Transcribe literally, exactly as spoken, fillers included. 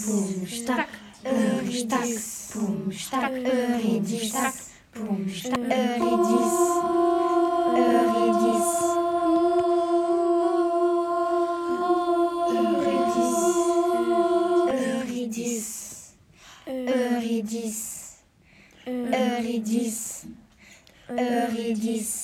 boum, stack, Eurystack, boum, stack, Eurydistack, boum, stack, Eurydice, Eurydice, Eurydice, Eurydice, Eurydice, Eurydice, Eurydice.